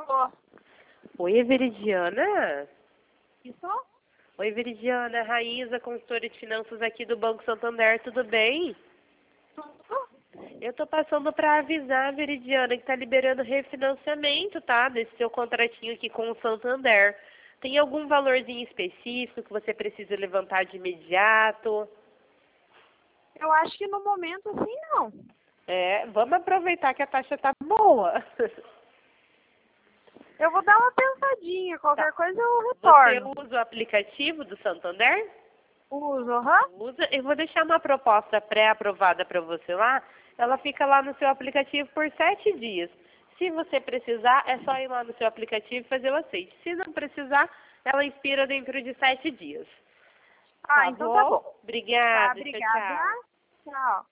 Tô. Oi, Veridiana. Isso? Oi, Veridiana. Raíza, consultora de finanças aqui do Banco Santander, tudo bem? Tudo? Eu tô passando para avisar, Veridiana, que tá liberando refinanciamento, tá? Desse seu contratinho aqui com o Santander. Tem algum valorzinho específico que você precisa levantar de imediato? Eu acho que no momento assim não. Vamos aproveitar que a taxa tá boa. Eu vou dar uma pensadinha, qualquer Tá. coisa eu Você retorno. usa o aplicativo do Santander? Uso, aham. Usa. Eu vou deixar uma proposta pré-aprovada para você lá. Ela fica lá no seu aplicativo por 7 dias. Se você precisar, é só ir lá no seu aplicativo e fazer o aceite. Se não precisar, ela expira dentro de 7 dias. Ah, Tá então tá bom? bom. Tá, Obrigada. Tchau, obrigada. tchau. Tchau.